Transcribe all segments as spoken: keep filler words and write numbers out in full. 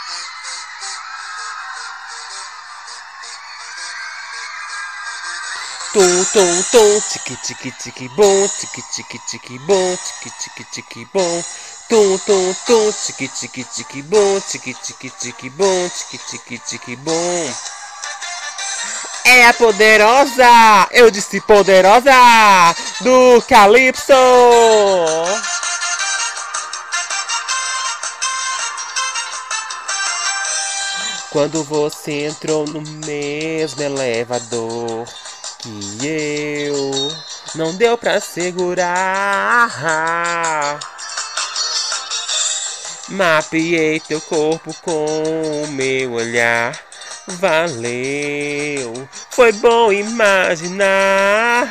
Tum, tum, tum, tique, tique, tique, bom, tique, tique, tique, bom, tique, tique, tique, bom. Tum, tum, tum, tique, tique, tique, bom, tique, tique, tique, bom, tique, tique, tique, bom. É a poderosa, eu disse poderosa, do Calypso. Quando você entrou no mesmo elevador que eu, não deu pra segurar. Mapeei teu corpo com o meu olhar. Valeu, foi bom imaginar.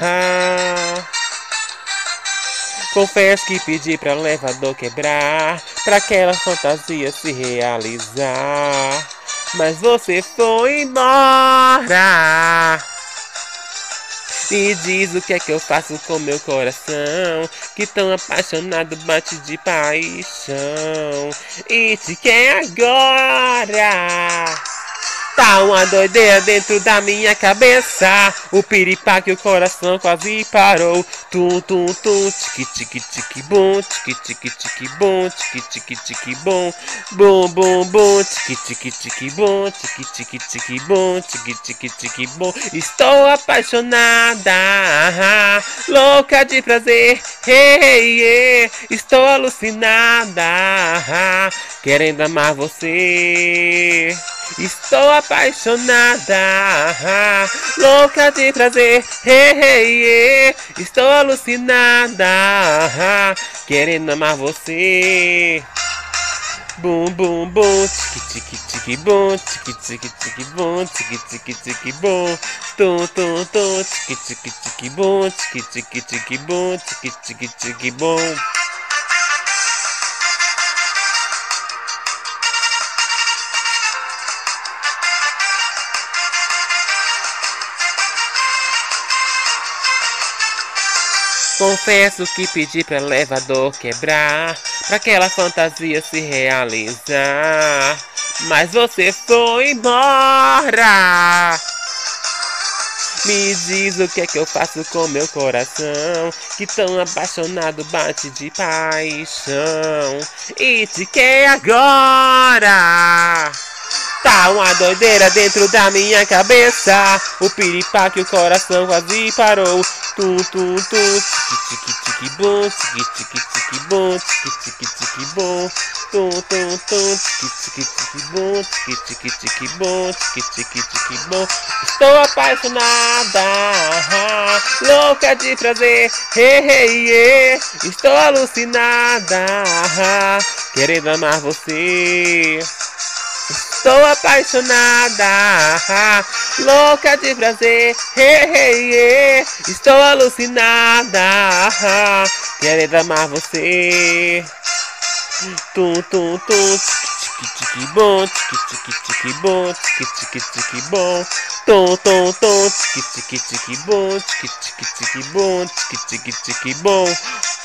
Confesso que pedi pra elevador quebrar, pra aquela fantasia se realizar. Mas você foi embora. Me diz o que é que eu faço com meu coração, que tão apaixonado bate de paixão e te quer agora. Tá uma doideira dentro da minha cabeça, o piripaque, o coração quase parou. Tum, tum, tum, tique, tique, tique, bom, tique, tique, tique, bom, tique, tique, tique, bom, bom, bom, bom, tique, tique, tique, bom, tique, tique, tique, bom, tique, tique, tique, bom. Estou apaixonada, louca de prazer, hey, hey, estou alucinada, querendo amar você. Estou apaixonada, louca de prazer, hey, hey, hey. Estou alucinada, querendo amar você. Bum, bum, bum, tique, tique, tique, bom, tique, tique, tique, bom, tique, tique, tique, bom. Tum, tum, tum, tique, tique, tique, bom, tique, tique, tique, bom, tique, tique, tique, bom. Confesso que pedi pra elevador quebrar, pra aquela fantasia se realizar. Mas você foi embora. Me diz o que é que eu faço com meu coração, que tão apaixonado bate de paixão e te quer agora. Tá uma doideira dentro da minha cabeça, o piripaque, o coração quase parou. Tum, tum, tum, tique, tique, tique, bom, tique, tique, tique, bom, tique, tique, tique, bom. Tum, tum, tum, tique, tique, tique, bom, tique, tique, tique, bom, tique, tique, tique, bom. Estou apaixonada, louca de prazer, hey, hey, hey. Estou alucinada, querendo amar você. Estou apaixonada, louca de prazer, hey, hey, hey. Estou alucinada, querendo amar você. Tum, tum, tum, tique, tique, bom, tique, tique, tique, bom, tique, tique, tique, bom. Tum, tum, tum, tique, tique, tique, bom, tique, tique, tique, bom, tique, tique, tique, bom.